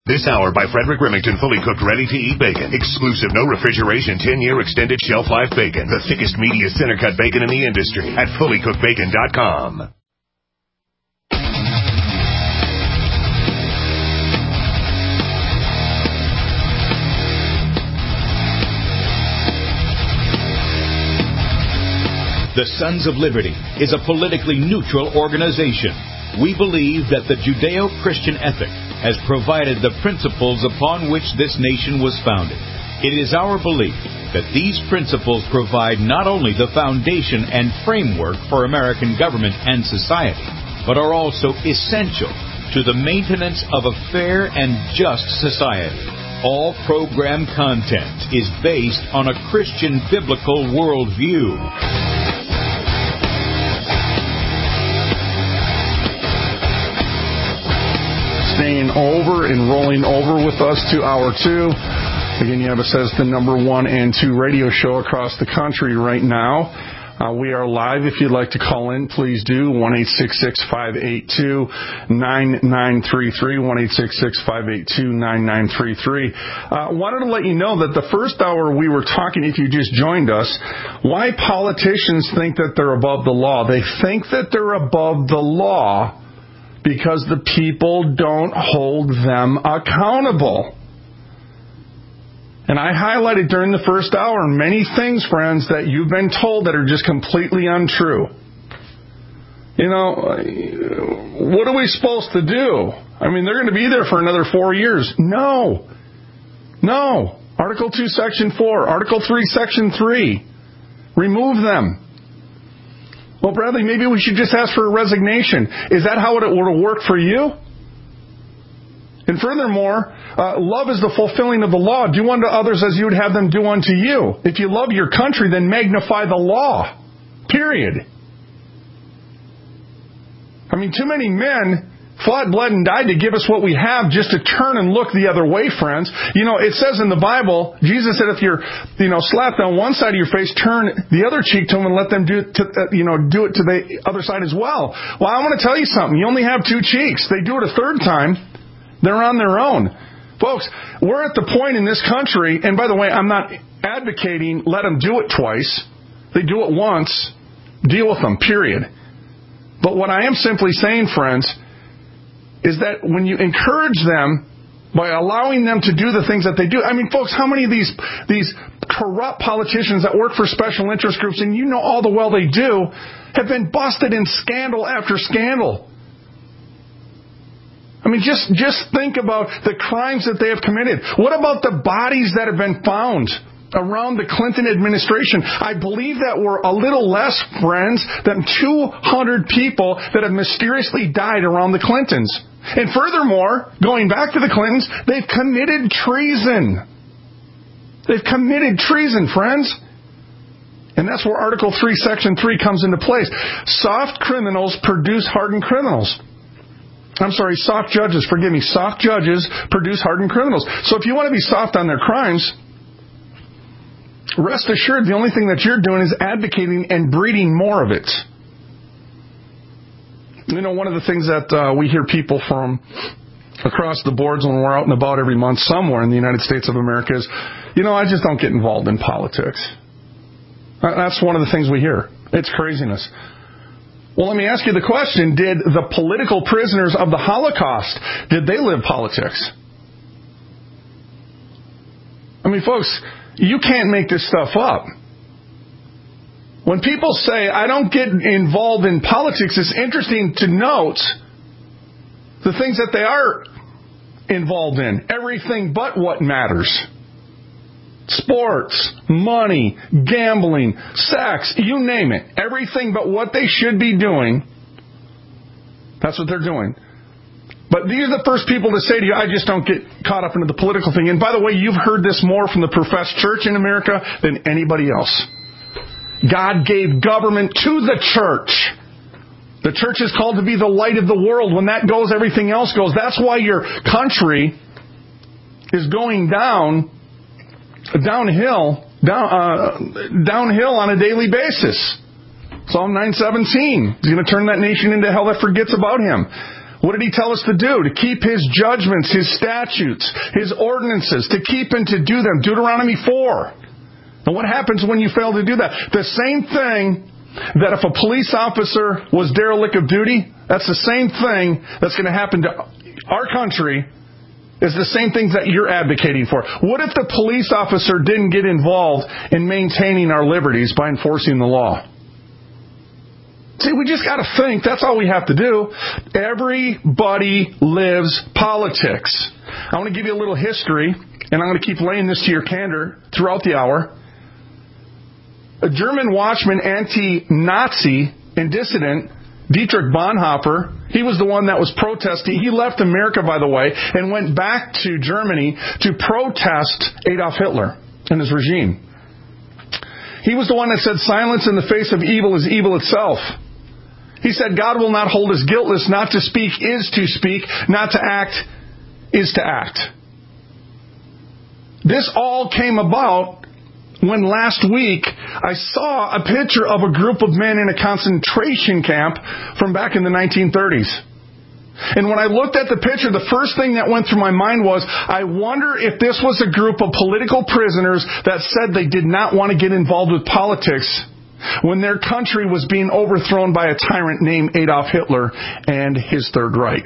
This hour by Frederick Remington, fully cooked, ready-to-eat bacon. Exclusive, no refrigeration, 10-year extended shelf life bacon. The thickest, meatiest center-cut bacon in the industry at fullycookedbacon.com. The Sons of Liberty is a politically neutral organization. We believe that the Judeo-Christian ethic has provided the principles upon which this nation was founded. It is our belief that these principles provide not only the foundation and framework for American government and society, but are also essential to the maintenance of a fair and just society. All program content is based on a Christian biblical worldview. Staying over and rolling over with us to hour two. Again, Yabba says the number 1 and 2 radio show across the country right now. We are live. If you'd like to call in, please do. 1-866-582-9933. 1-866-582-9933. Wanted to let you know that the first hour we were talking, if you just joined us, why politicians think that they're above the law. They think that they're above the law because the people don't hold them accountable. And I highlighted during the first hour many things, friends, that you've been told that are just completely untrue. You know, what are we supposed to do? I mean, they're going to be there for another 4 years. No. Article 2, Section 4. Article 3, Section 3. Remove them. Well, Bradley, maybe we should just ask for a resignation. Is that how it would work for you? And furthermore, love is the fulfilling of the law. Do unto others as you would have them do unto you. If you love your country, then magnify the law. Period. I mean, too many men fought, bled, and died to give us what we have just to turn and look the other way, friends. You know, it says in the Bible, Jesus said if you're, slapped on one side of your face, turn the other cheek to them and let them do it to the other side as well. Well, I want to tell you something. You only have 2 cheeks. They do it a third time, they're on their own. Folks, we're at the point in this country, and by the way, I'm not advocating let them do it twice. They do it once. Deal with them, period. But what I am simply saying, friends, is that when you encourage them by allowing them to do the things that they do. I mean, folks, how many of these corrupt politicians that work for special interest groups, and you know all the well they do, have been busted in scandal after scandal? I mean, just think about the crimes that they have committed. What about the bodies that have been found around the Clinton administration? I believe that we're a little less, friends, than 200 people that have mysteriously died around the Clintons. And furthermore, going back to the Clintons, they've committed treason. They've committed treason, friends. And that's where Article 3, Section 3 comes into place. Soft criminals produce hardened criminals. Soft judges, forgive me. Soft judges produce hardened criminals. So if you want to be soft on their crimes, rest assured the only thing that you're doing is advocating and breeding more of it. You know, one of the things that we hear people from across the boards when we're out and about every month somewhere in the United States of America is, I just don't get involved in politics. That's one of the things we hear. It's craziness. Well, let me ask you the question, did the political prisoners of the Holocaust, did they live politics? I mean, folks, you can't make this stuff up. When people say, I don't get involved in politics, it's interesting to note the things that they are involved in. Everything but what matters. Sports, money, gambling, sex, you name it. Everything but what they should be doing, that's what they're doing. But these are the first people to say to you, I just don't get caught up into the political thing. And by the way, you've heard this more from the professed church in America than anybody else. God gave government to the church. The church is called to be the light of the world. When that goes, everything else goes. That's why your country is going downhill on a daily basis. Psalm 9:17 is going to turn that nation into hell that forgets about him. What did he tell us to do? To keep his judgments, his statutes, his ordinances, to keep and to do them. Deuteronomy 4. And what happens when you fail to do that? The same thing that if a police officer was derelict of duty, that's the same thing that's going to happen to our country, is the same things that you're advocating for. What if the police officer didn't get involved in maintaining our liberties by enforcing the law? See, we just got to think. That's all we have to do. Everybody lives politics. I want to give you a little history, and I'm going to keep laying this to your candor throughout the hour. A German watchman, anti-Nazi and dissident, Dietrich Bonhoeffer, he was the one that was protesting. He left America, by the way, and went back to Germany to protest Adolf Hitler and his regime. He was the one that said, silence in the face of evil is evil itself. He said, God will not hold us guiltless. Not to speak is to speak. Not to act is to act. This all came about when last week I saw a picture of a group of men in a concentration camp from back in the 1930s. And when I looked at the picture, the first thing that went through my mind was, I wonder if this was a group of political prisoners that said they did not want to get involved with politics when their country was being overthrown by a tyrant named Adolf Hitler and his Third Reich.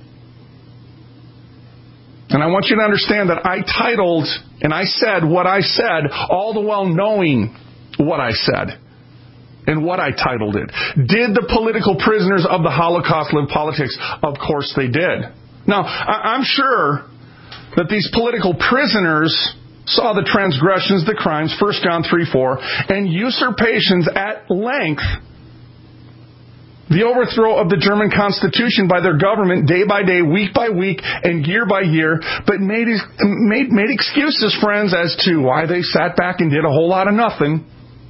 And I want you to understand that I titled and I said what I said, all the while knowing what I said and what I titled it. Did the political prisoners of the Holocaust live politics? Of course they did. Now, I'm sure that these political prisoners saw the transgressions, the crimes, 1 John 3:4, and usurpations at length, the overthrow of the German Constitution by their government day by day, week by week, and year by year, but made excuses, friends, as to why they sat back and did a whole lot of nothing.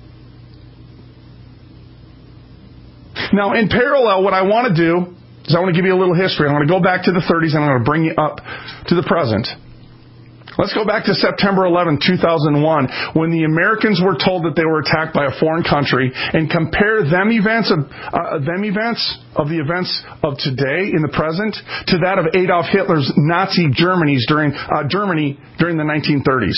Now, in parallel, what I want to do is I want to give you a little history. I want to go back to the 30s, and I'm going to bring you up to the present. Let's go back to September 11, 2001, when the Americans were told that they were attacked by a foreign country, and compare them events of the events of today in the present to that of Adolf Hitler's Nazi Germany during the 1930s.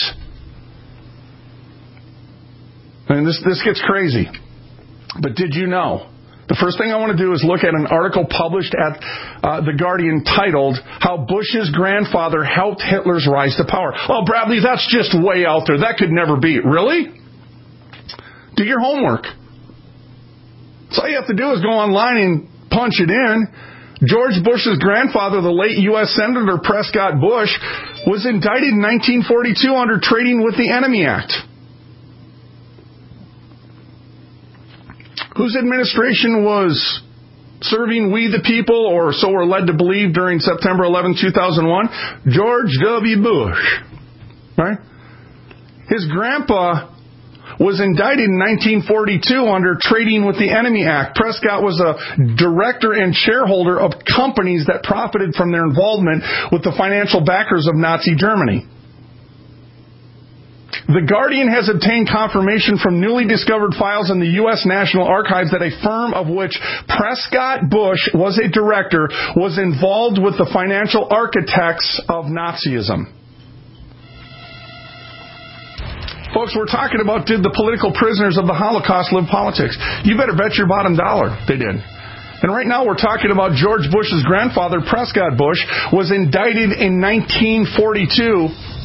And this gets crazy. But did you know? The first thing I want to do is look at an article published at The Guardian titled, How Bush's Grandfather Helped Hitler's Rise to Power. Oh, Bradley, that's just way out there. That could never be. Really? Do your homework. So all you have to do is go online and punch it in. George Bush's grandfather, the late U.S. Senator Prescott Bush, was indicted in 1942 under Trading with the Enemy Act. Whose administration was serving we the people, or so we're led to believe, during September 11, 2001? George W. Bush. Right? His grandpa was indicted in 1942 under Trading with the Enemy Act. Prescott was a director and shareholder of companies that profited from their involvement with the financial backers of Nazi Germany. The Guardian has obtained confirmation from newly discovered files in the U.S. National Archives that a firm of which Prescott Bush was a director was involved with the financial architects of Nazism. Folks, we're talking about, did the political prisoners of the Holocaust live politics? You better bet your bottom dollar they did. And right now we're talking about George Bush's grandfather, Prescott Bush, was indicted in 1942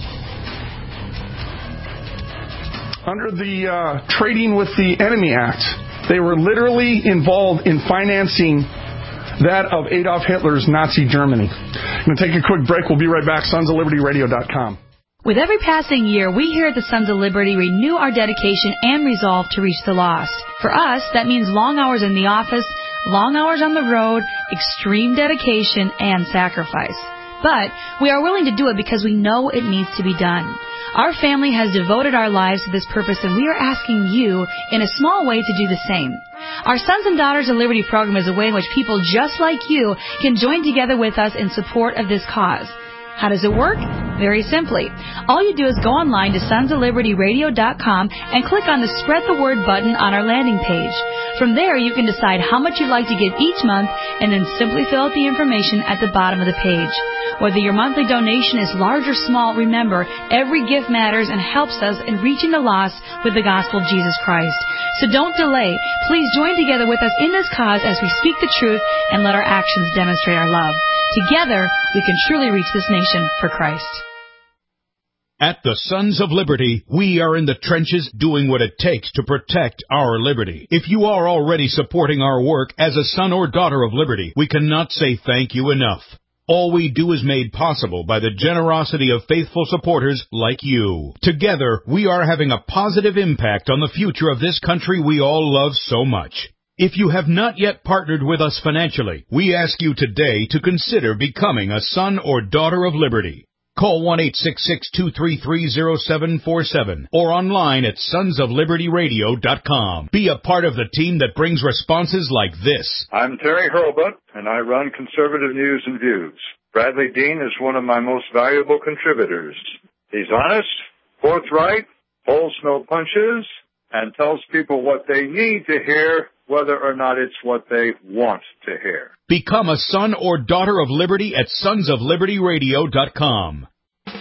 under the Trading with the Enemy Act. They were literally involved in financing that of Adolf Hitler's Nazi Germany. I'm going to take a quick break. We'll be right back. SonsOfLibertyRadio.com. With every passing year, we here at the Sons of Liberty renew our dedication and resolve to reach the lost. For us, that means long hours in the office, long hours on the road, extreme dedication, and sacrifice. But we are willing to do it because we know it needs to be done. Our family has devoted our lives to this purpose, and we are asking you, in a small way, to do the same. Our Sons and Daughters of Liberty program is a way in which people just like you can join together with us in support of this cause. How does it work? Very simply. All you do is go online to sonsoflibertyradio.com and click on the Spread the Word button on our landing page. From there, you can decide how much you'd like to give each month and then simply fill out the information at the bottom of the page. Whether your monthly donation is large or small, remember, every gift matters and helps us in reaching the lost with the gospel of Jesus Christ. So don't delay. Please join together with us in this cause as we speak the truth and let our actions demonstrate our love. Together, we can truly reach this nation for Christ. At the Sons of Liberty, we are in the trenches doing what it takes to protect our liberty. If you are already supporting our work as a son or daughter of liberty, we cannot say thank you enough. All we do is made possible by the generosity of faithful supporters like you. Together, we are having a positive impact on the future of this country we all love so much. If you have not yet partnered with us financially, we ask you today to consider becoming a son or daughter of liberty. Call 1-866-233-0747 or online at sonsoflibertyradio.com. Be a part of the team that brings responses like this. I'm Terry Hurlbut, and I run Conservative News and Views. Bradley Dean is one of my most valuable contributors. He's honest, forthright, pulls no punches, and tells people what they need to hear, whether or not it's what they want to hear. Become a son or daughter of liberty at sonsoflibertyradio.com.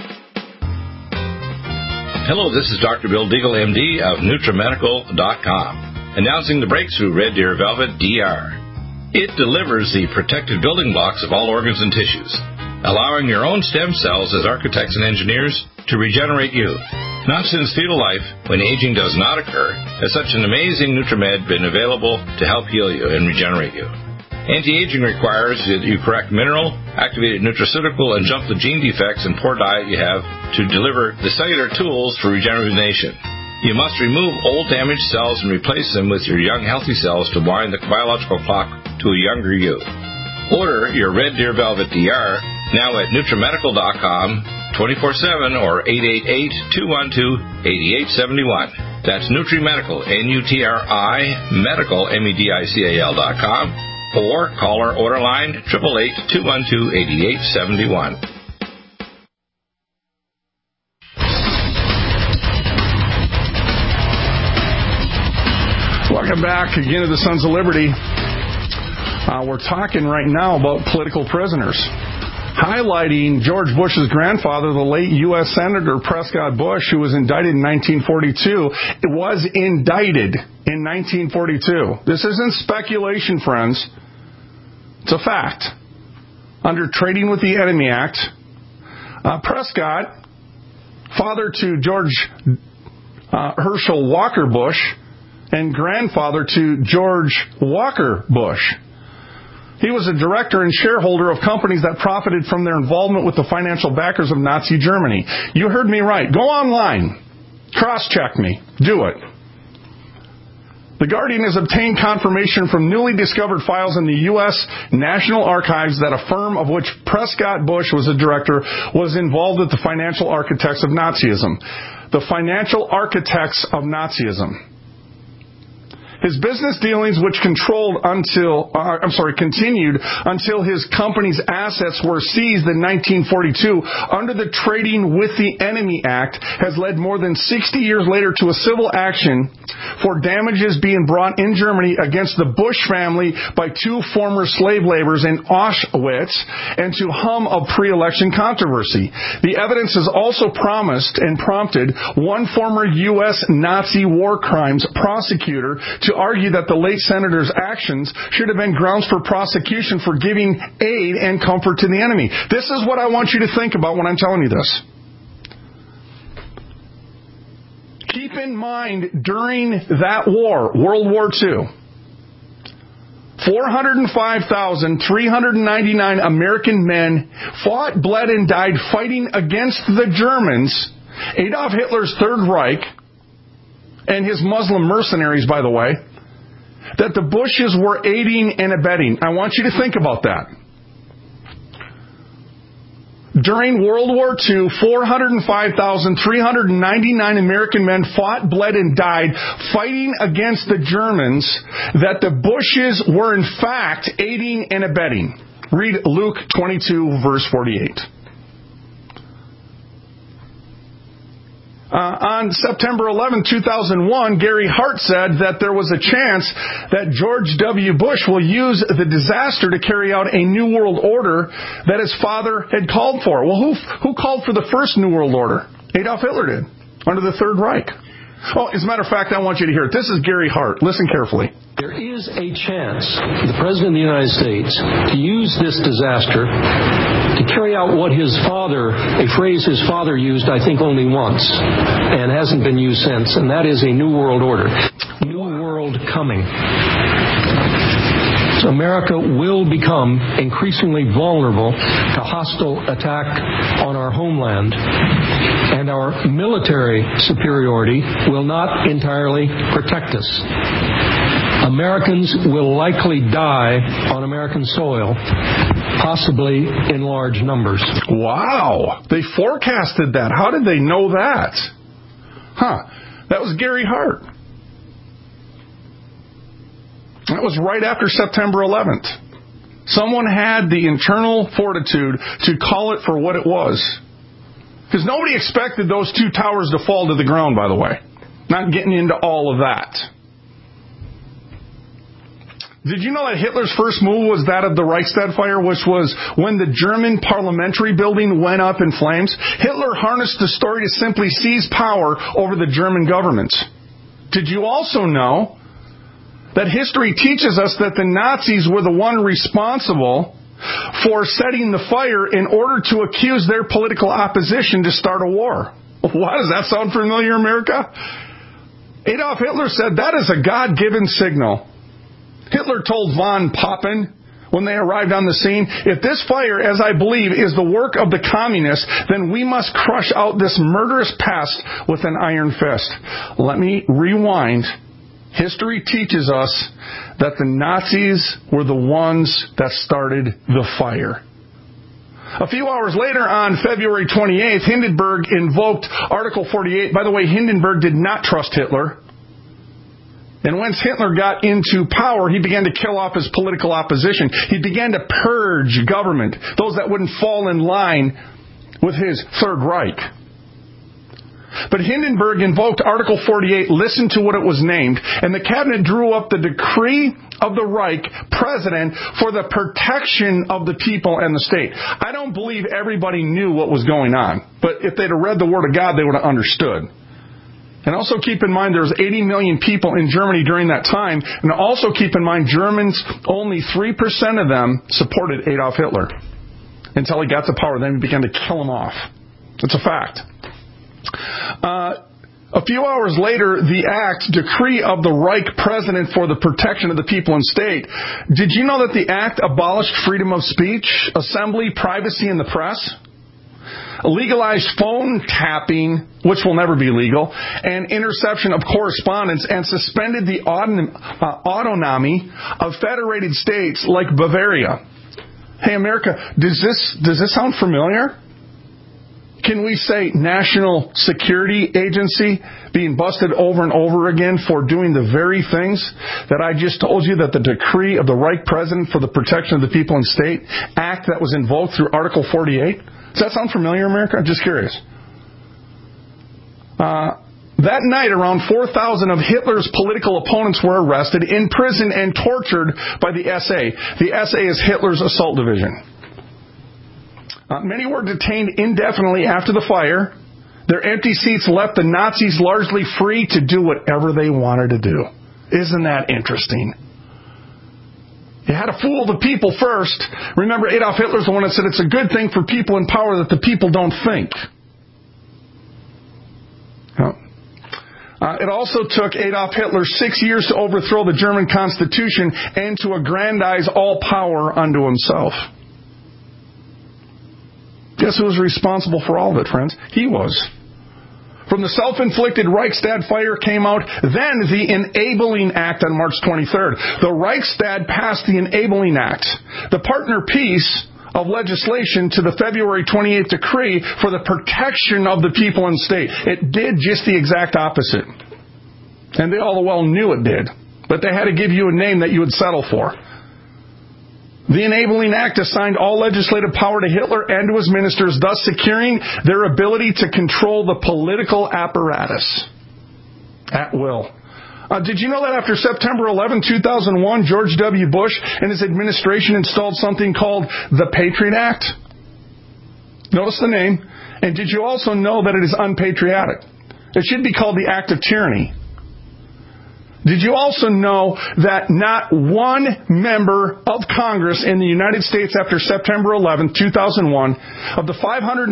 Hello, this is Dr. Bill Deagle, MD of NutriMedical.com, announcing the breakthrough Red Deer Velvet DR. It delivers the protective building blocks of all organs and tissues, allowing your own stem cells as architects and engineers to regenerate you. Not since fetal life, when aging does not occur, has such an amazing NutriMed been available to help heal you and regenerate you. Anti-aging requires that you correct mineral, activated nutraceutical, and jump the gene defects and poor diet you have to deliver the cellular tools for regeneration. You must remove old damaged cells and replace them with your young healthy cells to wind the biological clock to a younger you. Order your Red Deer Velvet DR now at NutriMedical.com 24/7 or 888-212-8871. That's NutriMedical, N-U-T-R-I, Medical, MEDICAL.com. Or call our order line 888-212-8871. Welcome back again to the Sons of Liberty. We're talking right now about political prisoners, highlighting George Bush's grandfather, the late U.S. Senator Prescott Bush, who was indicted in 1942. It was indicted in 1942. This isn't speculation, friends. It's a fact. Under Trading with the Enemy Act, Prescott, father to George Herschel Walker Bush, and grandfather to George Walker Bush. He was a director and shareholder of companies that profited from their involvement with the financial backers of Nazi Germany. You heard me right. Go online. Cross-check me. Do it. The Guardian has obtained confirmation from newly discovered files in the U.S. National Archives that a firm of which Prescott Bush was a director was involved with the financial architects of Nazism. The financial architects of Nazism. His business dealings, which continued until his company's assets were seized in 1942 under the Trading with the Enemy Act, has led more than 60 years later to a civil action for damages being brought in Germany against the Bush family by two former slave laborers in Auschwitz and to hum of pre-election controversy. The evidence has also promised and prompted one former U.S. Nazi war crimes prosecutor to argue that the late senator's actions should have been grounds for prosecution for giving aid and comfort to the enemy. This is what I want you to think about when I'm telling you this. Keep in mind, during that war, World War II, 405,399 American men fought, bled, and died fighting against the Germans, Adolf Hitler's Third Reich, and his Muslim mercenaries, by the way, that the Bushes were aiding and abetting. I want you to think about that. During World War II, 405,399 American men fought, bled, and died fighting against the Germans that the Bushes were in fact aiding and abetting. Read Luke 22, verse 48. On September 11, 2001, Gary Hart said that there was a chance that George W. Bush will use the disaster to carry out a New World Order that his father had called for. Well, who called for the first New World Order? Adolf Hitler did, under the Third Reich. Oh, as a matter of fact, I want you to hear it. This is Gary Hart. Listen carefully. There is a chance the President of the United States to use this disaster to carry out what his father, a phrase his father used, I think, only once, and hasn't been used since, and that is a New World Order. New World coming. America will become increasingly vulnerable to hostile attack on our homeland, and our military superiority will not entirely protect us. Americans will likely die on American soil, possibly in large numbers. Wow. They forecasted that. How did they know that? That was Gary Hart. That was right after September 11th. Someone had the internal fortitude to call it for what it was. Because nobody expected those two towers to fall to the ground, by the way. Not getting into all of that. Did you know that Hitler's first move was that of the Reichstag fire, which was when the German parliamentary building went up in flames? Hitler harnessed the story to simply seize power over the German government. Did you also know that history teaches us that the Nazis were the one responsible for setting the fire in order to accuse their political opposition to start a war? Why does that sound familiar, America? Adolf Hitler said that is a God-given signal. Hitler told von Papen when they arrived on the scene, if this fire, as I believe, is the work of the communists, then we must crush out this murderous pest with an iron fist. Let me rewind. History teaches us that the Nazis were the ones that started the fire. A few hours later, on February 28th, Hindenburg invoked Article 48. By the way, Hindenburg did not trust Hitler. And once Hitler got into power, he began to kill off his political opposition. He began to purge government, those that wouldn't fall in line with his Third Reich. But Hindenburg invoked Article 48, listened to what it was named, and the cabinet drew up the decree of the Reich president for the protection of the people and the state. I don't believe everybody knew what was going on, but if they'd have read the Word of God, they would have understood. And also keep in mind there was 80 million people in Germany during that time, and also keep in mind Germans, only 3% of them supported Adolf Hitler until he got to power. Then he began to kill him off. It's a fact. A few hours later, the decree of the Reich president for the protection of the people and state. Did you know that the act abolished freedom of speech, assembly, privacy in the press? Legalized phone tapping, which will never be legal, and interception of correspondence, and suspended the autonomy of federated states like Bavaria. Hey, America, does this sound familiar? Can we say National Security Agency being busted over and over again for doing the very things that I just told you that the decree of the Reich president for the protection of the people and state act that was invoked through Article 48? Does that sound familiar, America? I'm just curious. That night, around 4,000 of Hitler's political opponents were arrested, imprisoned, and tortured by the SA. The SA is Hitler's assault division. Many were detained indefinitely after the fire. Their empty seats left the Nazis largely free to do whatever they wanted to do. Isn't that interesting? You had to fool the people first. Remember, Adolf Hitler's the one that said it's a good thing for people in power that the people don't think. It also took Adolf Hitler 6 years to overthrow the German Constitution and to aggrandize all power unto himself. Guess who was responsible for all of it, friends? He was. From the self-inflicted Reichstag fire came out then the Enabling Act on March 23rd. The Reichstag passed the Enabling Act, the partner piece of legislation to the February 28th decree for the protection of the people and state. It did just the exact opposite. And they all well knew it did. But they had to give you a name that you would settle for. The Enabling Act assigned all legislative power to Hitler and to his ministers, thus securing their ability to control the political apparatus at will. Did you know that after September 11, 2001, George W. Bush and his administration installed something called the Patriot Act? Notice the name. And did you also know that it is unpatriotic? It should be called the Act of Tyranny. Did you also know that not one member of Congress in the United States after September 11, 2001, of the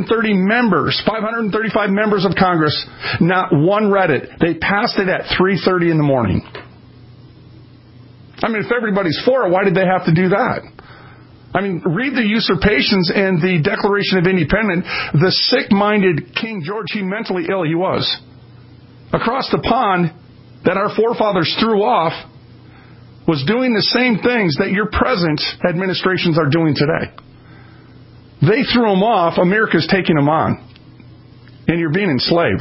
535 members of Congress, not one read it. They passed it at 3:30 in the morning. I mean, if everybody's for it, why did they have to do that? I mean, read the usurpations and the Declaration of Independence. The sick-minded King George, he mentally ill he was. Across the pond that our forefathers threw off was doing the same things that your present administrations are doing today. They threw them off. America's taking them on. And you're being enslaved.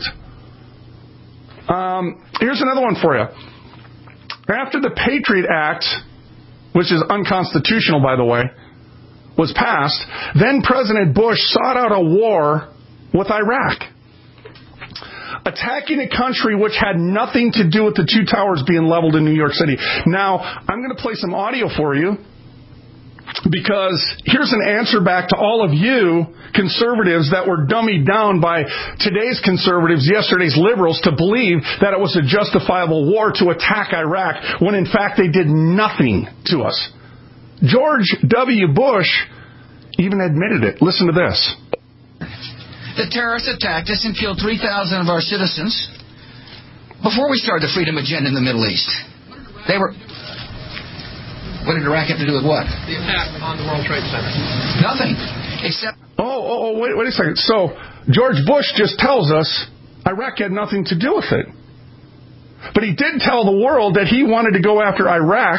Here's another one for you. After the Patriot Act, which is unconstitutional, by the way, was passed, then President Bush sought out a war with Iraq, attacking a country which had nothing to do with the two towers being leveled in New York City. Now, I'm going to play some audio for you, because here's an answer back to all of you conservatives that were dummied down by today's conservatives, yesterday's liberals, to believe that it was a justifiable war to attack Iraq, when in fact they did nothing to us. George W. Bush even admitted it. Listen to this. The terrorists attacked us and killed 3,000 of our citizens before we started the freedom agenda in the Middle East. They were... What did Iraq have to do with what? The attack on the World Trade Center. Nothing. Except... Wait a second. So, George Bush just tells us Iraq had nothing to do with it. But he did tell the world that he wanted to go after Iraq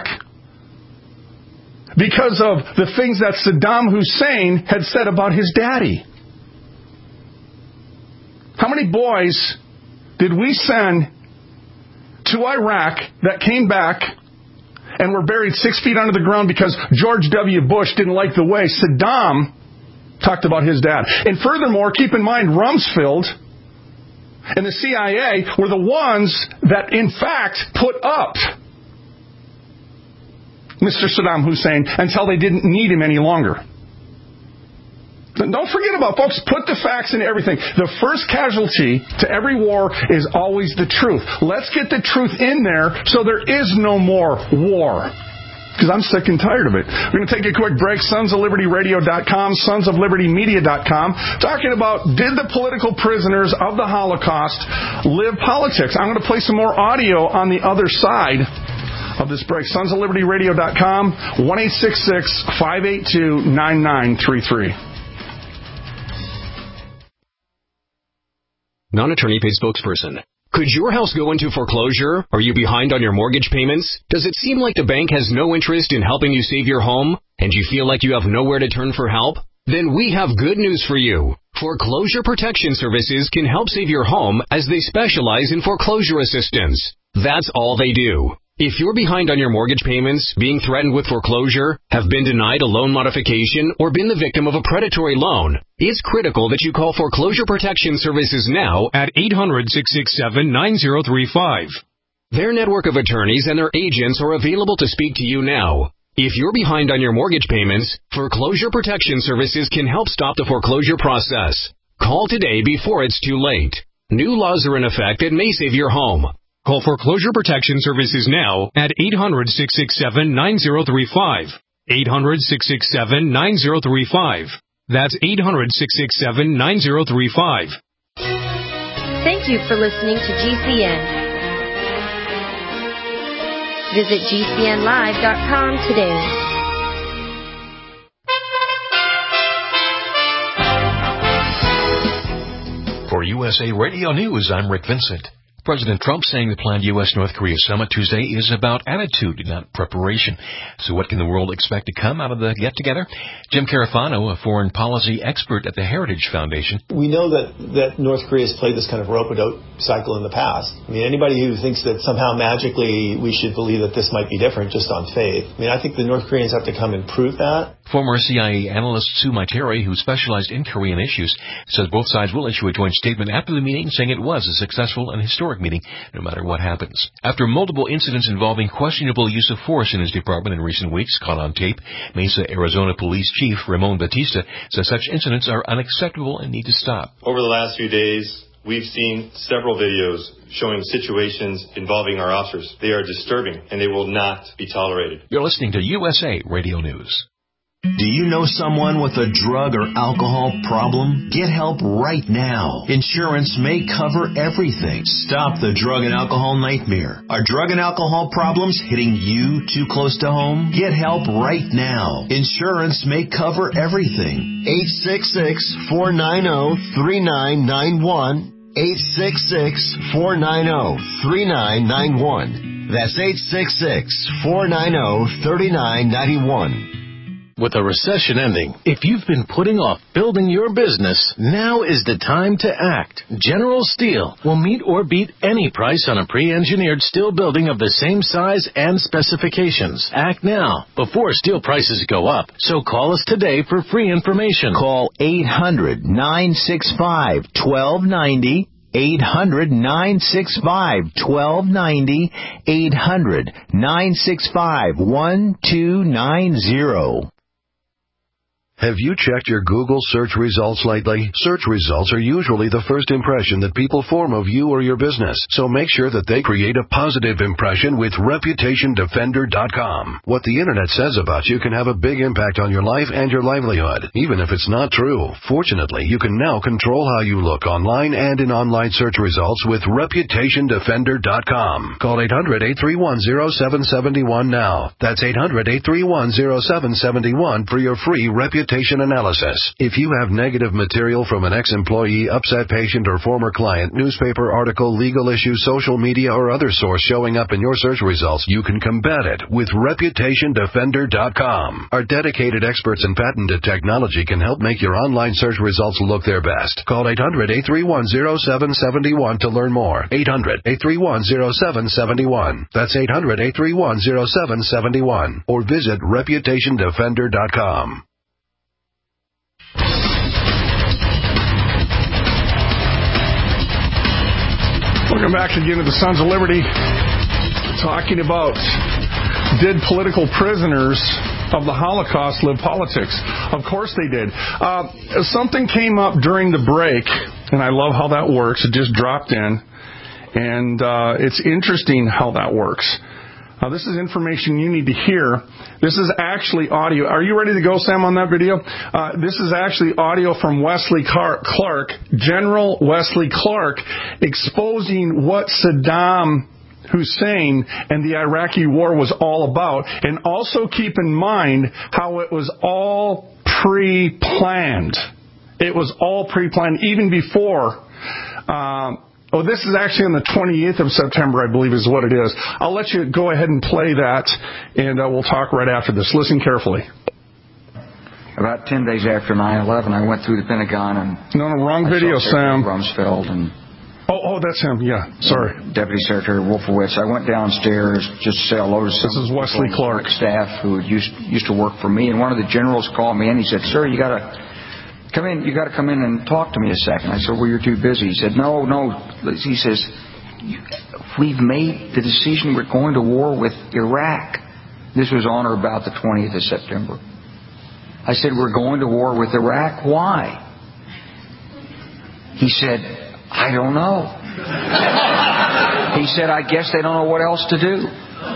because of the things that Saddam Hussein had said about his daddy. How many boys did we send to Iraq that came back and were buried 6 feet under the ground because George W. Bush didn't like the way Saddam talked about his dad? And furthermore, keep in mind, Rumsfeld and the CIA were the ones that, in fact, put up Mr. Saddam Hussein until they didn't need him any longer. Don't forget about, folks, put the facts into everything. The first casualty to every war is always the truth. Let's get the truth in there so there is no more war. Because I'm sick and tired of it. We're going to take a quick break. SonsOfLibertyRadio.com, SonsOfLibertyMedia.com, talking about, did the political prisoners of the Holocaust live politics? I'm going to play some more audio on the other side of this break. SonsOfLibertyRadio.com, 1-866-582-9933. Non-attorney paid spokesperson. Could your house go into foreclosure? Are you behind on your mortgage payments? Does it seem like the bank has no interest in helping you save your home, and you feel like you have nowhere to turn for help? Then we have good news for you. Foreclosure Protection Services can help save your home, as they specialize in foreclosure assistance. That's all they do. If you're behind on your mortgage payments, being threatened with foreclosure, have been denied a loan modification, or been the victim of a predatory loan, it's critical that you call Foreclosure Protection Services now at 800-667-9035. Their network of attorneys and their agents are available to speak to you now. If you're behind on your mortgage payments, Foreclosure Protection Services can help stop the foreclosure process. Call today before it's too late. New laws are in effect that may save your home. Call Foreclosure Protection Services now at 800-667-9035. 800-667-9035. That's 800-667-9035. Thank you for listening to GCN. Visit GCNlive.com today. For USA Radio News, I'm Rick Vincent. President Trump saying the planned U.S.-North Korea summit Tuesday is about attitude, not preparation. So what can the world expect to come out of the get-together? Jim Carafano, a foreign policy expert at the Heritage Foundation. We know that North Korea has played this kind of rope-a-dope cycle in the past. I mean, anybody who thinks that somehow magically we should believe that this might be different just on faith, I mean, I think the North Koreans have to come and prove that. Former CIA analyst Sue Maiteri, who specialized in Korean issues, says both sides will issue a joint statement after the meeting saying it was a successful and historic meeting, no matter what happens. After multiple incidents involving questionable use of force in his department in recent weeks, caught on tape, Mesa, Arizona Police Chief Ramon Batista says such incidents are unacceptable and need to stop. Over the last few days, we've seen several videos showing situations involving our officers. They are disturbing, and they will not be tolerated. You're listening to USA Radio News. Do you know someone with a drug or alcohol problem? Get help right now. Insurance may cover everything. Stop the drug and alcohol nightmare. Are drug and alcohol problems hitting you too close to home? Get help right now. Insurance may cover everything. 866-490-3991. 866-490-3991. That's 866-490-3991. With a recession ending, if you've been putting off building your business, now is the time to act. General Steel will meet or beat any price on a pre-engineered steel building of the same size and specifications. Act now, before steel prices go up. So call us today for free information. Call 800-965-1290. 800-965-1290. 800-965-1290. Have you checked your Google search results lately? Search results are usually the first impression that people form of you or your business, so make sure that they create a positive impression with ReputationDefender.com. What the Internet says about you can have a big impact on your life and your livelihood, even if it's not true. Fortunately, you can now control how you look online and in online search results with ReputationDefender.com. Call 800-831-0771 now. That's 800-831-0771 for your free reputation analysis. If you have negative material from an ex-employee, upset patient, or former client, newspaper article, legal issue, social media, or other source showing up in your search results, you can combat it with ReputationDefender.com. Our dedicated experts in patented technology can help make your online search results look their best. Call 800-831-0771 to learn more. 800-831-0771. That's 800-831-0771. Or visit ReputationDefender.com. Welcome back again to the Sons of Liberty, talking about did political prisoners of the Holocaust live politics? Of course they did. Something came up during the break, and I love how that works. It just dropped in, and it's interesting how that works. This is information you need to hear. This is actually audio. Are you ready to go, Sam, on that video? This is actually audio from Wesley Clark, General Wesley Clark, exposing what Saddam Hussein and the Iraqi war was all about. And also keep in mind how it was all pre-planned. It was all pre-planned even before... this is actually on the 28th of September, I believe is what it is. I'll let you go ahead and play that, and we'll talk right after this. Listen carefully. About 10 days after 9/11, I went through the Pentagon and... No, wrong video, Sam. Rumsfeld and... Oh, that's him. Yeah, sorry. Deputy Secretary Wolfowitz. I went downstairs just to say hello to some... This is Wesley Clark. ...staff who used to work for me, and one of the generals called me, and he said, "Sir, you got to come in and talk to me a second." I said, "Well, you're too busy." He said, No. He says, "We've made the decision. We're going to war with Iraq." This was on or about the 20th of September. I said, "We're going to war with Iraq. Why?" He said, "I don't know." He said, "I guess they don't know what else to do."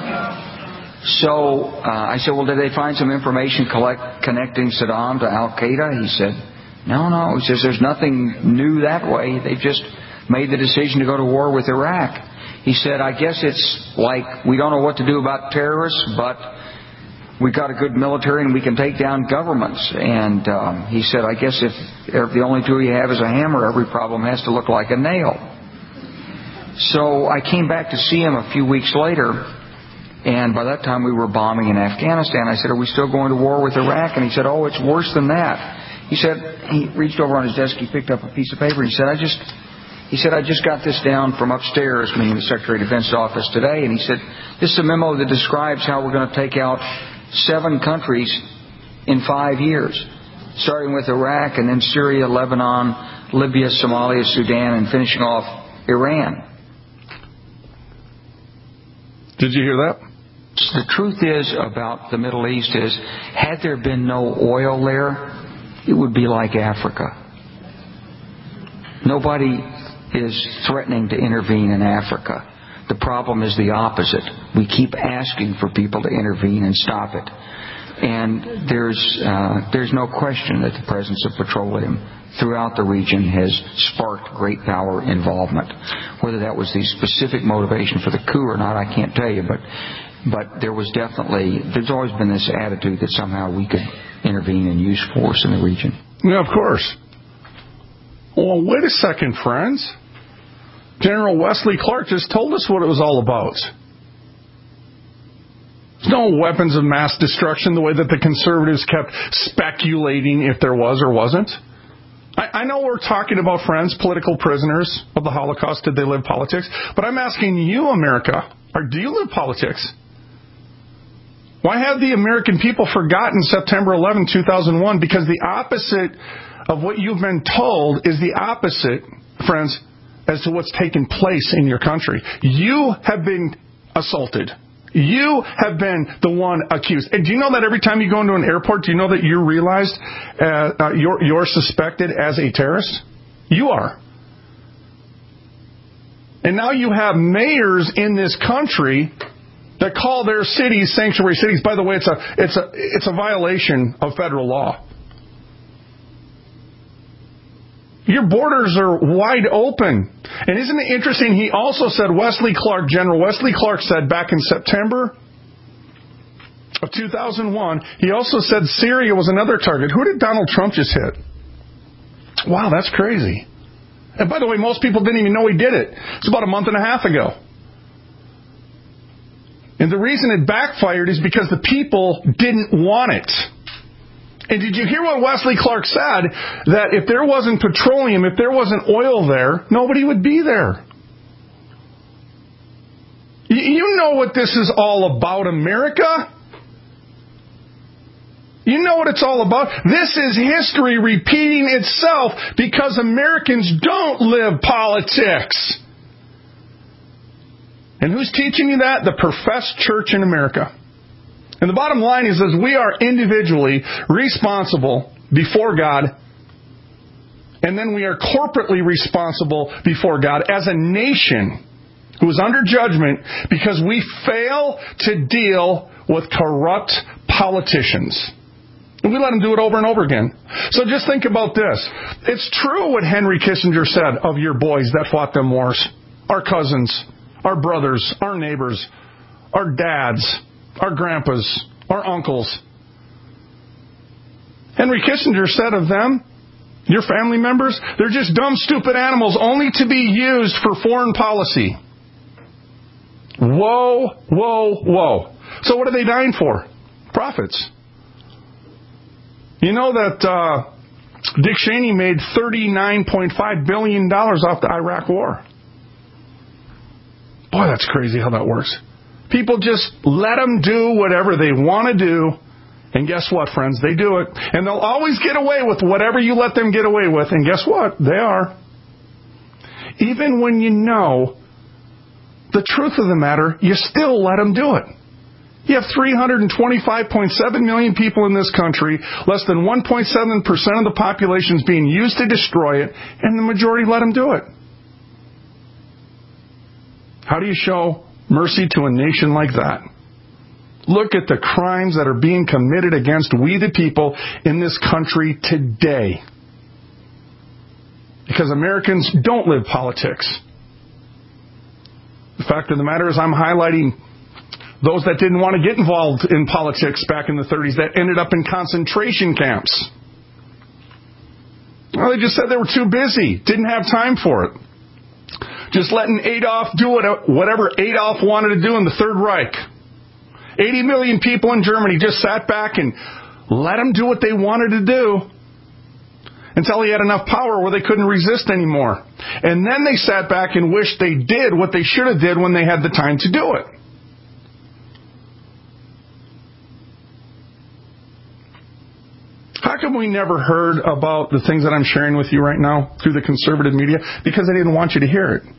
So I said, "Well, did they find some information connecting Saddam to Al-Qaeda?" He said, No. He says, "There's nothing new that way. They've just made the decision to go to war with Iraq." He said, "I guess it's like we don't know what to do about terrorists, but we've got a good military and we can take down governments." And he said, "I guess if the only tool you have is a hammer, every problem has to look like a nail." So I came back to see him a few weeks later, and by that time we were bombing in Afghanistan. I said, "Are we still going to war with Iraq?" And he said, "Oh, it's worse than that." He said, he reached over on his desk, he picked up a piece of paper, he said, I just got this down from upstairs, meaning the Secretary of Defense's office today, and he said, "This is a memo that describes how we're going to take out 7 countries in 5 years, starting with Iraq and then Syria, Lebanon, Libya, Somalia, Sudan, and finishing off Iran." Did you hear that? The truth is about the Middle East is, had there been no oil there, it would be like Africa. Nobody is threatening to intervene in Africa. The problem is the opposite. We keep asking for people to intervene and stop it. And there's no question that the presence of petroleum throughout the region has sparked great power involvement. Whether that was the specific motivation for the coup or not, I can't tell you, but there's always been this attitude that somehow we could intervene and use force in the region. Yeah, of course. Well, wait a second, friends. General Wesley Clark just told us what it was all about. There's no weapons of mass destruction the way that the conservatives kept speculating if there was or wasn't. I know we're talking about, friends, political prisoners of the Holocaust. Did they live politics? But I'm asking you, America, do you live politics? Why have the American people forgotten September 11, 2001? Because the opposite of what you've been told is the opposite, friends, as to what's taken place in your country. You have been assaulted. You have been the one accused. And do you know that every time you go into an airport, do you know that you're realized you're suspected as a terrorist? You are. And now you have mayors in this country that call their cities sanctuary cities. By the way, it's a violation of federal law. Your borders are wide open. And isn't it interesting? He also said, General Wesley Clark said back in September of 2001, he also said Syria was another target. Who did Donald Trump just hit? Wow, that's crazy. And by the way, most people didn't even know he did it. It's about a month and a half ago. And the reason it backfired is because the people didn't want it. And did you hear what Wesley Clark said? That if there wasn't petroleum, if there wasn't oil there, nobody would be there. You know what this is all about, America? You know what it's all about? This is history repeating itself because Americans don't live politics. And who's teaching you that? The professed church in America. And the bottom line is we are individually responsible before God, and then we are corporately responsible before God as a nation who is under judgment because we fail to deal with corrupt politicians. And we let them do it over and over again. So just think about this. It's true what Henry Kissinger said of your boys that fought them wars. Our cousins, our brothers, our neighbors, our dads, our grandpas, our uncles. Henry Kissinger said of them, your family members, they're just dumb, stupid animals only to be used for foreign policy. Whoa, whoa, whoa. So what are they dying for? Profits. You know that Dick Cheney made $39.5 billion off the Iraq War. Boy, that's crazy how that works. People just let them do whatever they want to do. And guess what, friends? They do it. And they'll always get away with whatever you let them get away with. And guess what? They are. Even when you know the truth of the matter, you still let them do it. You have 325.7 million people in this country. Less than 1.7% of the population is being used to destroy it. And the majority let them do it. How do you show mercy to a nation like that? Look at the crimes that are being committed against we the people in this country today. Because Americans don't live politics. The fact of the matter is I'm highlighting those that didn't want to get involved in politics back in the 30s that ended up in concentration camps. Well, they just said they were too busy, didn't have time for it. Just letting Adolf do whatever Adolf wanted to do in the Third Reich. 80 million people in Germany just sat back and let him do what they wanted to do until he had enough power where they couldn't resist anymore. And then they sat back and wished they did what they should have did when they had the time to do it. How come we never heard about the things that I'm sharing with you right now through the conservative media? Because they didn't want you to hear it.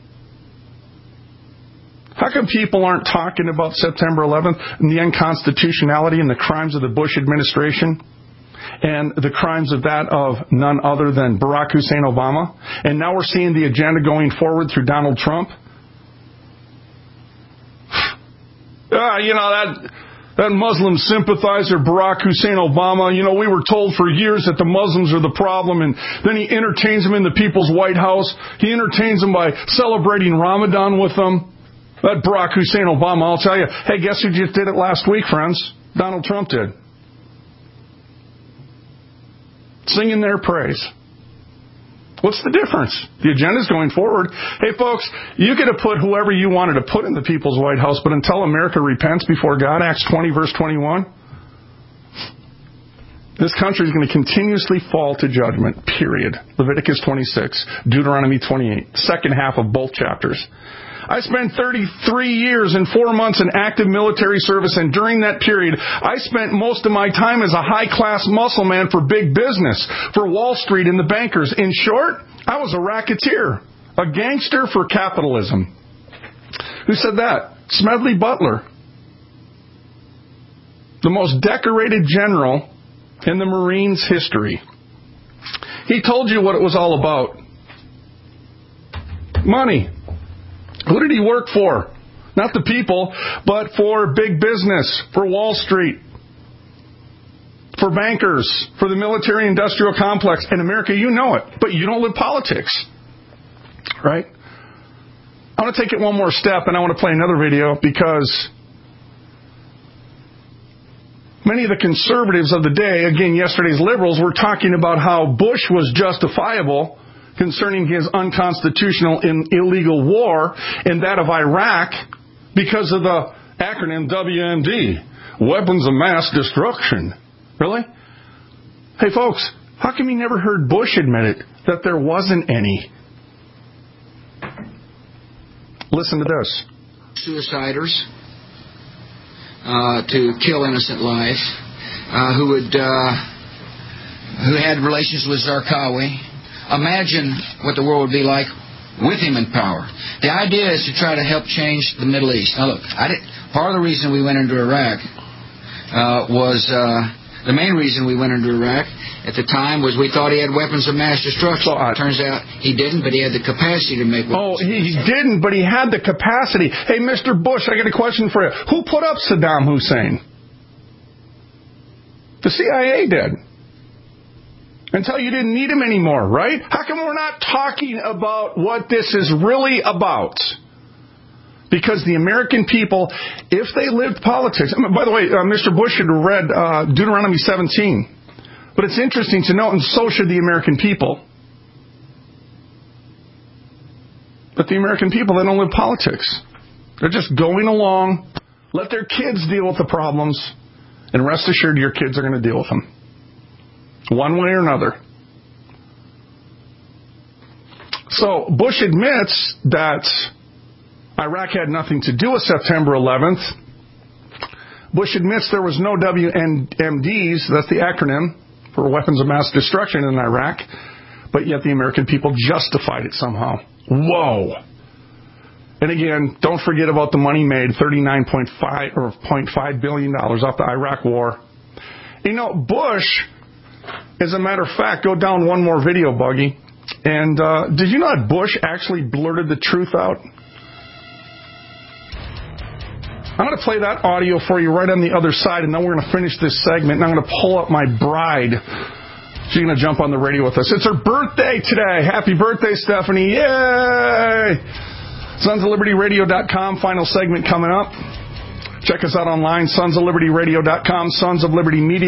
How come people aren't talking about September 11th and the unconstitutionality and the crimes of the Bush administration and the crimes of that of none other than Barack Hussein Obama? And now we're seeing the agenda going forward through Donald Trump. That Muslim sympathizer, Barack Hussein Obama, we were told for years that the Muslims are the problem, and then he entertains them in the People's White House. He entertains them by celebrating Ramadan with them. That Barack Hussein Obama, I'll tell you, hey, guess who just did it last week, friends? Donald Trump did. Singing their praise. What's the difference? The agenda's going forward. Hey, folks, you could have put whoever you wanted to put in the People's White House, but until America repents before God, Acts 20, verse 21, this country is going to continuously fall to judgment, period. Leviticus 26, Deuteronomy 28, second half of both chapters. I spent 33 years and 4 months in active military service, and during that period, I spent most of my time as a high-class muscle man for big business, for Wall Street and the bankers. In short, I was a racketeer, a gangster for capitalism. Who said that? Smedley Butler, the most decorated general in the Marines' history. He told you what it was all about. Money. Who did he work for? Not the people, but for big business, for Wall Street, for bankers, for the military-industrial complex. In America, you know it, but you don't live politics, right? I want to take it one more step, and I want to play another video because many of the conservatives of the day, again, yesterday's liberals, were talking about how Bush was justifiable concerning his unconstitutional and illegal war and that of Iraq because of the acronym WMD, Weapons of Mass Destruction. Really? Hey, folks, how come you never heard Bush admit it, that there wasn't any? Listen to this. Suiciders to kill innocent life, who had relations with Zarqawi. Imagine what the world would be like with him in power. The idea is to try to help change the Middle East. Now, look, part of the reason we went into Iraq was the main reason we went into Iraq at the time was we thought he had weapons of mass destruction. Turns out he didn't, but he had the capacity to make weapons. He didn't, but he had the capacity. Hey, Mr. Bush, I got a question for you. Who put up Saddam Hussein? The CIA did. Until you didn't need him anymore, right? How come we're not talking about what this is really about? Because the American people, if they lived politics... By the way, Mr. Bush should have read Deuteronomy 17. But it's interesting to note, and so should the American people. But the American people, they don't live politics. They're just going along. Let their kids deal with the problems. And rest assured, your kids are going to deal with them. One way or another. So Bush admits that Iraq had nothing to do with September 11th. Bush admits there was no WMDs, that's the acronym for weapons of mass destruction in Iraq, but yet the American people justified it somehow. Whoa. And again, don't forget about the money made, $39.5 billion off the Iraq war. Bush... As a matter of fact, go down one more video, Buggy. And did you know that Bush actually blurted the truth out? I'm going to play that audio for you right on the other side, and then we're going to finish this segment, and I'm going to pull up my bride. She's going to jump on the radio with us. It's her birthday today. Happy birthday, Stephanie. Yay! SonsOfLibertyRadio.com, final segment coming up. Check us out online, sonsoflibertyradio.com,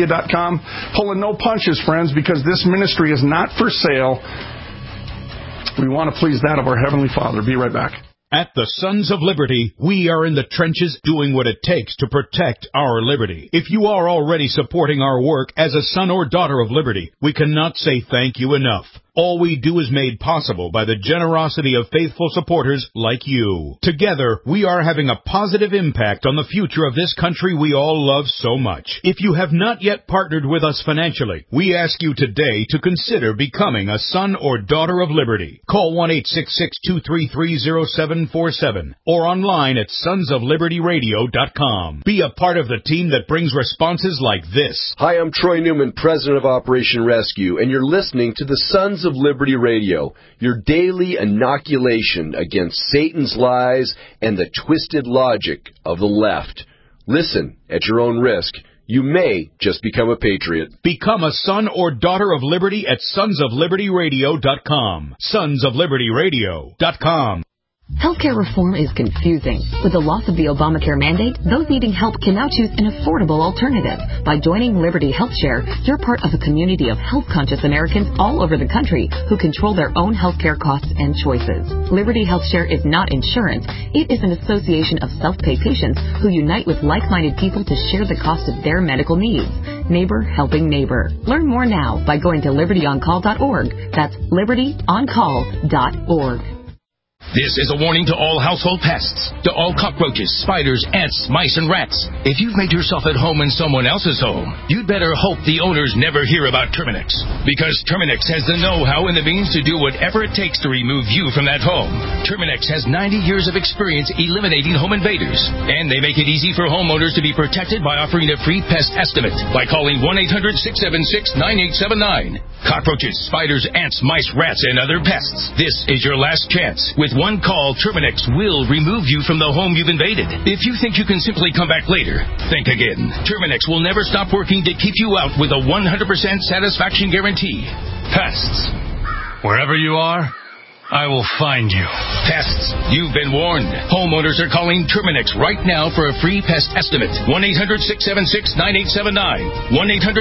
sonsoflibertymedia.com. Pulling no punches, friends, because this ministry is not for sale. We want to please that of our Heavenly Father. Be right back. At the Sons of Liberty, we are in the trenches doing what it takes to protect our liberty. If you are already supporting our work as a son or daughter of liberty, we cannot say thank you enough. All we do is made possible by the generosity of faithful supporters like you. Together, we are having a positive impact on the future of this country we all love so much. If you have not yet partnered with us financially, we ask you today to consider becoming a son or daughter of liberty. Call 1-866-233-0747 or online at sonsoflibertyradio.com. Be a part of the team that brings responses like this. Hi, I'm Troy Newman, president of Operation Rescue, and you're listening to the Sons of Liberty Radio, your daily inoculation against Satan's lies and the twisted logic of the left. Listen at your own risk. You may just become a patriot. Become a son or daughter of liberty at sonsoflibertyradio.com. Sonsoflibertyradio.com. Healthcare reform is confusing. With the loss of the Obamacare mandate, those needing help can now choose an affordable alternative. By joining Liberty HealthShare, you're part of a community of health-conscious Americans all over the country who control their own healthcare costs and choices. Liberty HealthShare is not insurance. It is an association of self-pay patients who unite with like-minded people to share the cost of their medical needs. Neighbor helping neighbor. Learn more now by going to libertyoncall.org. That's libertyoncall.org. This is a warning to all household pests, to all cockroaches, spiders, ants, mice, and rats. If you've made yourself at home in someone else's home, you'd better hope the owners never hear about Terminix. Because Terminix has the know-how and the means to do whatever it takes to remove you from that home. Terminix has 90 years of experience eliminating home invaders. And they make it easy for homeowners to be protected by offering a free pest estimate by calling 1-800-676-9879. Cockroaches, spiders, ants, mice, rats, and other pests. This is your last chance. With one call, Terminix will remove you from the home you've invaded. If you think you can simply come back later, think again. Terminix will never stop working to keep you out with a 100% satisfaction guarantee. Pests. Wherever you are, I will find you. Pests, you've been warned. Homeowners are calling Terminix right now for a free pest estimate. 1-800-676-9879.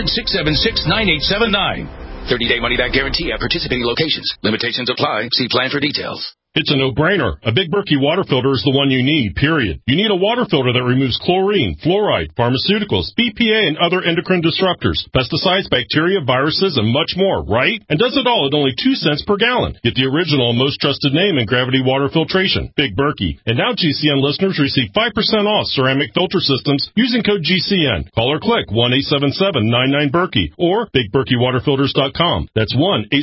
1-800-676-9879. 30-day money-back guarantee at participating locations. Limitations apply. See plan for details. It's a no-brainer. A Big Berkey water filter is the one you need, period. You need a water filter that removes chlorine, fluoride, pharmaceuticals, BPA, and other endocrine disruptors, pesticides, bacteria, viruses, and much more, right? And does it all at only 2 cents per gallon. Get the original and most trusted name in gravity water filtration, Big Berkey. And now GCN listeners receive 5% off ceramic filter systems using code GCN. Call or click 1-877-99-BERKEY or BigBerkeyWaterFilters.com. That's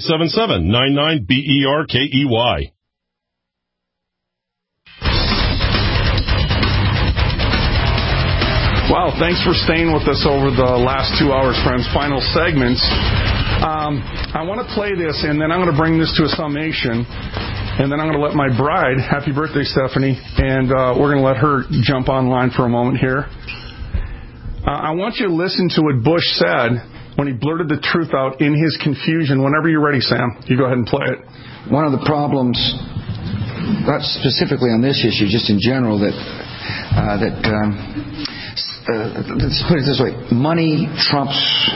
1-877-99-BERKEY. Wow, thanks for staying with us over the last 2 hours, friends. Final segments. I want to play this, and then I'm going to bring this to a summation, and then I'm going to let my bride, happy birthday, Stephanie, and we're going to let her jump online for a moment here. I want you to listen to what Bush said when he blurted the truth out in his confusion. Whenever you're ready, Sam, you go ahead and play it. One of the problems, not specifically on this issue, just in general, let's put it this way: money trumps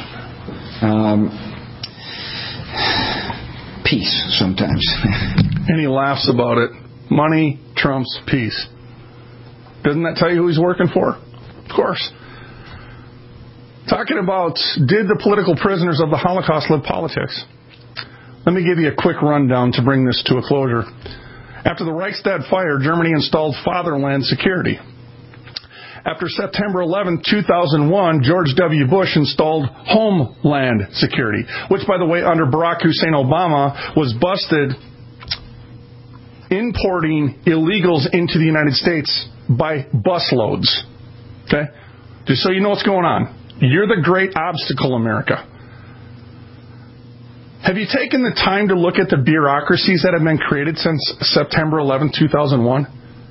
peace sometimes. And he laughs about it. Money trumps peace. Doesn't that tell you who he's working for? Of course. Talking about, did the political prisoners of the Holocaust live politics? Let me give you a quick rundown to bring this to a closure. After the Reichstag fire, Germany installed fatherland security. After September 11, 2001, George W. Bush installed Homeland Security, which, by the way, under Barack Hussein Obama, was busted importing illegals into the United States by busloads. Okay? Just so you know what's going on. You're the great obstacle, America. Have you taken the time to look at the bureaucracies that have been created since September 11, 2001?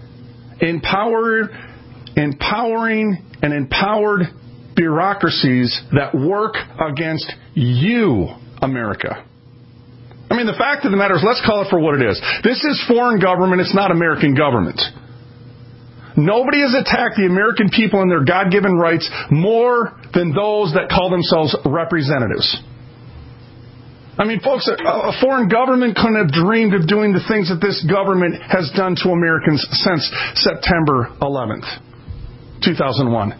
Empowering and empowered bureaucracies that work against you, America. I mean, the fact of the matter is, let's call it for what it is. This is foreign government. It's not American government. Nobody has attacked the American people and their God-given rights more than those that call themselves representatives. I mean, folks, a foreign government couldn't have dreamed of doing the things that this government has done to Americans since September 11th, 2001.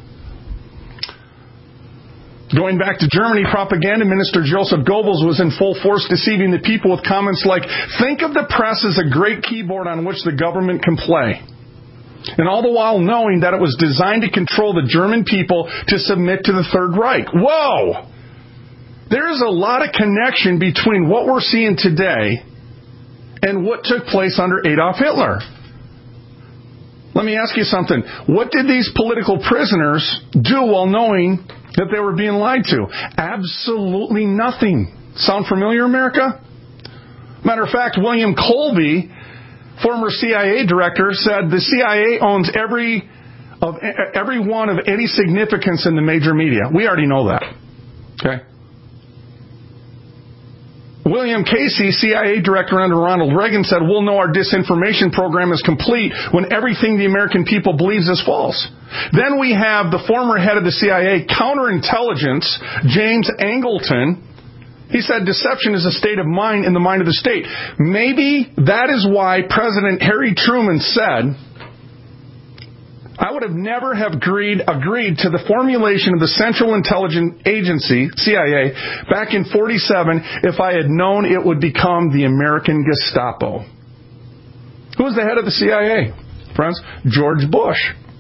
Going back to Germany, propaganda minister Joseph Goebbels was in full force deceiving the people with comments like, think of the press as a great keyboard on which the government can play. And all the while knowing that it was designed to control the German people to submit to the Third Reich. Whoa! There is a lot of connection between what we're seeing today and what took place under Adolf Hitler. Let me ask you something. What did these political prisoners do while knowing that they were being lied to? Absolutely nothing. Sound familiar, America? Matter of fact, William Colby, former CIA director, said the CIA owns every one of any significance in the major media. We already know that. Okay? William Casey, CIA director under Ronald Reagan, said, we'll know our disinformation program is complete when everything the American people believes is false. Then we have the former head of the CIA counterintelligence, James Angleton. He said deception is a state of mind in the mind of the state. Maybe that is why President Harry Truman said, I would have never have agreed to the formulation of the Central Intelligence Agency, CIA, back in 1947 if I had known it would become the American Gestapo. Who was the head of the CIA, friends? George Bush.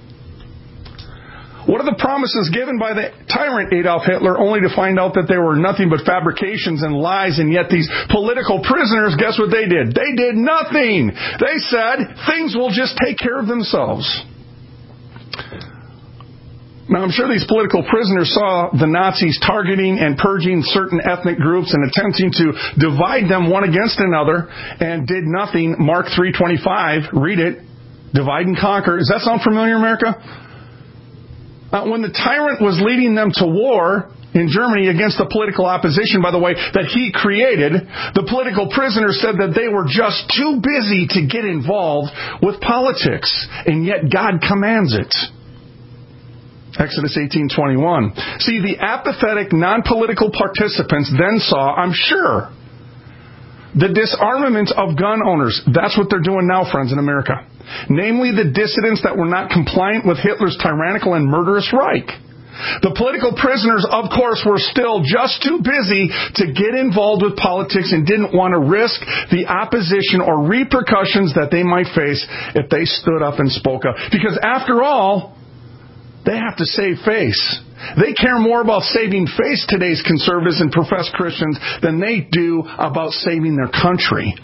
What are the promises given by the tyrant Adolf Hitler only to find out that they were nothing but fabrications and lies, and yet these political prisoners, guess what they did? They did nothing. They said things will just take care of themselves. Now, I'm sure these political prisoners saw the Nazis targeting and purging certain ethnic groups and attempting to divide them one against another and did nothing. Mark 3:25, read it. Divide and conquer. Does that sound familiar, America? When the tyrant was leading them to war in Germany against the political opposition, by the way, that he created, the political prisoners said that they were just too busy to get involved with politics, and yet God commands it. Exodus 18:21. See, the apathetic, non-political participants then saw, I'm sure, the disarmament of gun owners. That's what they're doing now, friends, in America. Namely, the dissidents that were not compliant with Hitler's tyrannical and murderous Reich. The political prisoners, of course, were still just too busy to get involved with politics and didn't want to risk the opposition or repercussions that they might face if they stood up and spoke up. Because after all, they have to save face. They care more about saving face, today's conservatives and professed Christians, than they do about saving their country.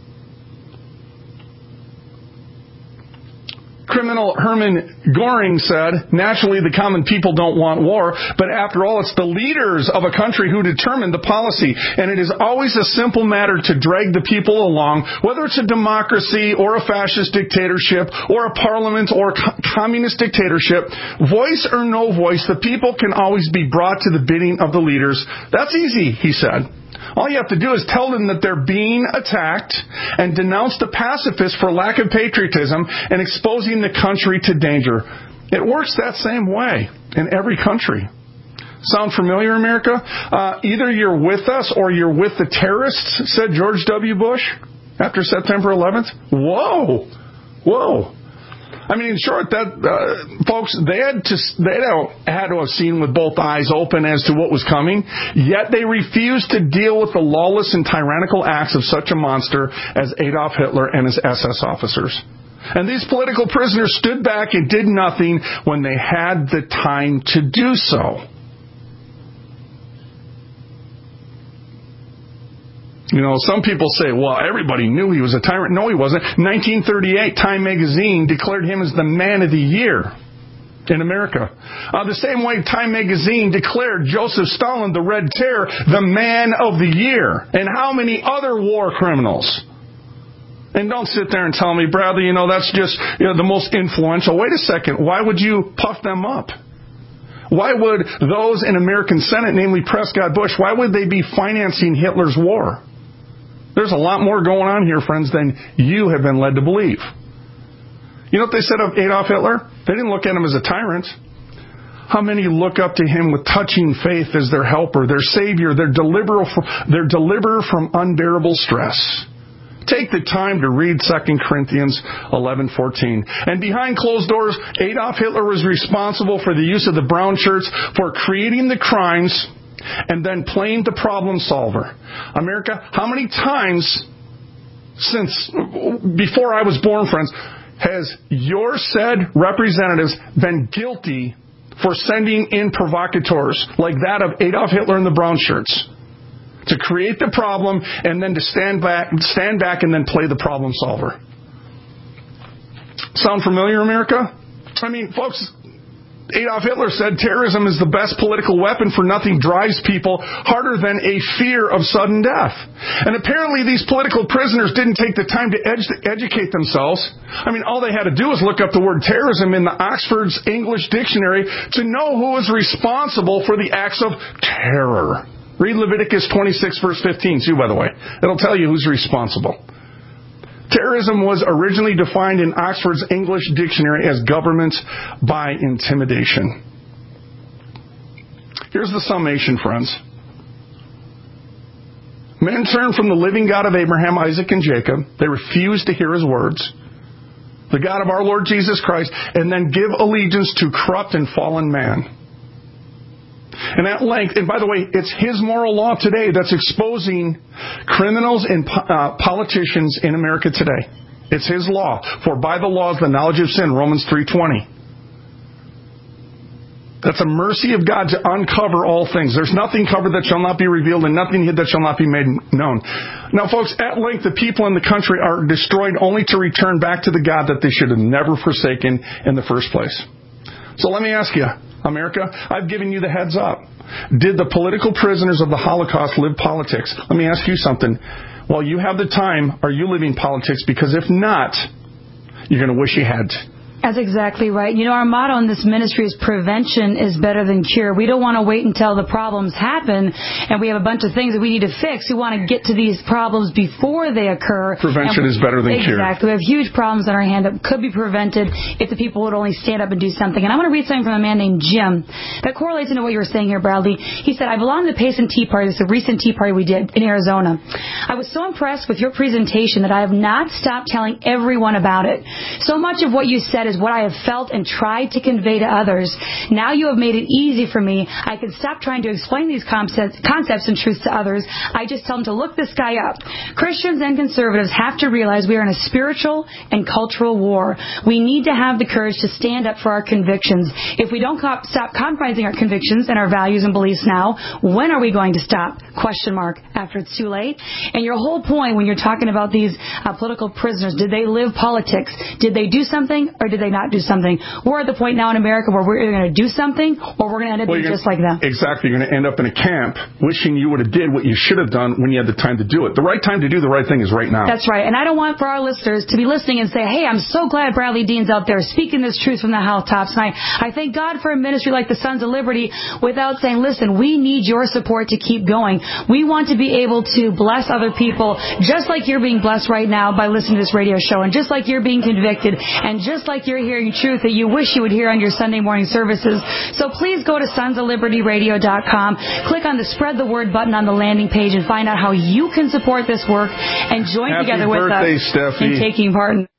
Criminal Hermann Göring said, naturally the common people don't want war, but after all it's the leaders of a country who determine the policy, and it is always a simple matter to drag the people along, whether it's a democracy or a fascist dictatorship or a parliament or a communist dictatorship. Voice or no voice, the people can always be brought to the bidding of the leaders. That's easy, he said. All you have to do is tell them that they're being attacked and denounce the pacifists for lack of patriotism and exposing the country to danger. It works that same way in every country. Sound familiar, America? Either you're with us or you're with the terrorists, said George W. Bush after September 11th. Whoa! Whoa! I mean, in short, that folks, they had to have seen with both eyes open as to what was coming, yet they refused to deal with the lawless and tyrannical acts of such a monster as Adolf Hitler and his SS officers. And these political prisoners stood back and did nothing when they had the time to do so. You know, some people say, well, everybody knew he was a tyrant. No, he wasn't. 1938, Time magazine declared him as the man of the year in America. The same way Time magazine declared Joseph Stalin, the Red Terror, the man of the year. And how many other war criminals? And don't sit there and tell me, Bradley, that's just the most influential. Wait a second. Why would you puff them up? Why would those in American Senate, namely Prescott Bush, why would they be financing Hitler's war? There's a lot more going on here, friends, than you have been led to believe. You know what they said of Adolf Hitler? They didn't look at him as a tyrant. How many look up to Him with touching faith as their helper, their Savior, their deliverer from unbearable stress? Take the time to read 2 Corinthians 11:14. And behind closed doors, Adolf Hitler was responsible for the use of the brown shirts for creating the crimes and then playing the problem solver. America, how many times since before I was born, friends, has your said representatives been guilty for sending in provocateurs like that of Adolf Hitler and the brown shirts to create the problem and then to stand back and then play the problem solver? Sound familiar, America? I mean, folks, Adolf Hitler said terrorism is the best political weapon, for nothing drives people harder than a fear of sudden death. And apparently these political prisoners didn't take the time to educate themselves. I mean, all they had to do was look up the word terrorism in the Oxford's English Dictionary to know who was responsible for the acts of terror. Read Leviticus 26, verse 15, too, by the way. It'll tell you who's responsible. Terrorism was originally defined in Oxford's English Dictionary as government by intimidation. Here's the summation, friends. Men turned from the living God of Abraham, Isaac, and Jacob. They refused to hear His words, the God of our Lord Jesus Christ, and then give allegiance to corrupt and fallen man. And at length, and by the way, it's His moral law today that's exposing criminals and politicians in America today. It's His law. For by the law is the knowledge of sin, Romans 3:20. That's a mercy of God to uncover all things. There's nothing covered that shall not be revealed, and nothing hid that shall not be made known. Now, folks, at length, the people in the country are destroyed only to return back to the God that they should have never forsaken in the first place. So let me ask you, America, I've given you the heads up. Did the political prisoners of the Holocaust live politics? Let me ask you something. While you have the time, are you living politics? Because if not, you're going to wish you had. That's exactly right. You know, our motto in this ministry is prevention is better than cure. We don't want to wait until the problems happen and we have a bunch of things that we need to fix. We want to get to these problems before they occur. Prevention is better than cure. Exactly. We have huge problems on our hand that could be prevented if the people would only stand up and do something. And I want to read something from a man named Jim that correlates into what you were saying here, Bradley. He said, I belong to the Payson Tea Party. This is a recent tea party we did in Arizona. I was so impressed with your presentation that I have not stopped telling everyone about it. So much of what you said is what I have felt and tried to convey to others. Now you have made it easy for me. I can stop trying to explain these concepts and truths to others. I just tell them to look this guy up. Christians and conservatives have to realize we are in a spiritual and cultural war. We need to have the courage to stand up for our convictions. If we don't stop compromising our convictions and our values and beliefs now, when are we going to stop? Question mark. After it's too late. And your whole point when you're talking about these political prisoners, did they live politics? Did they do something or did they not do something? We're at the point now in America where we're either going to do something or we're going to end up being just like them. Exactly. You're going to end up in a camp wishing you would have did what you should have done when you had the time to do it. The right time to do the right thing is right now. That's right. And I don't want for our listeners to be listening and say, hey, I'm so glad Bradley Dean's out there speaking this truth from the housetops. And I thank God for a ministry like the Sons of Liberty without saying, listen, we need your support to keep going. We want to be able to bless other people just like you're being blessed right now by listening to this radio show, and just like you're being convicted, and just like you're hearing truth that you wish you would hear on your Sunday morning services. So please go to sonsoflibertyradio.com, click on the Spread the Word button on the landing page, and find out how you can support this work and join together with us in taking part in.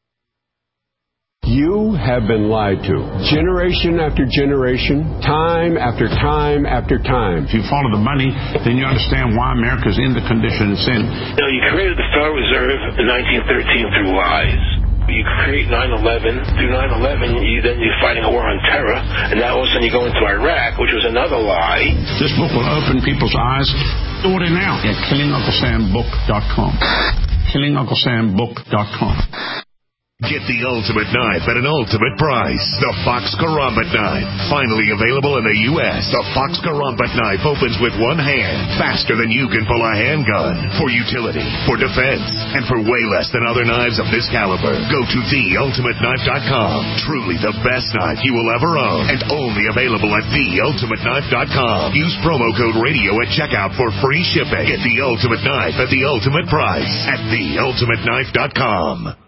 You have been lied to. Generation after generation, time after time after time. If you follow the money, then you understand why America's in the condition it's in. You know, you created the Federal Reserve in 1913 through lies. You create 9/11. Through 9/11, you're fighting a war on terror, and now all of a sudden you go into Iraq, which was another lie. This book will open people's eyes. Order now at KillingUncleSamBook.com. KillingUncleSamBook.com. Get the ultimate knife at an ultimate price. The Fox Karambit knife. Finally available in the U.S. The Fox Karambit knife opens with one hand, faster than you can pull a handgun. For utility, for defense, and for way less than other knives of this caliber. Go to TheUltimateKnife.com. Truly the best knife you will ever own. And only available at TheUltimateKnife.com. Use promo code RADIO at checkout for free shipping. Get the ultimate knife at the ultimate price at TheUltimateKnife.com.